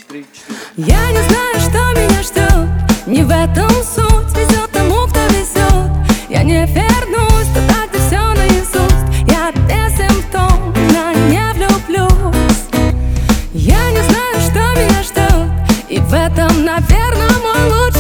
3, 4. Я не знаю, что меня ждет, не в этом суть. Везет тому, кто везет. Я не вернусь туда, где все наизусть. Я бессимптомно не влюблюсь. Я не знаю, что меня ждет, и в этом, наверное, мой лучший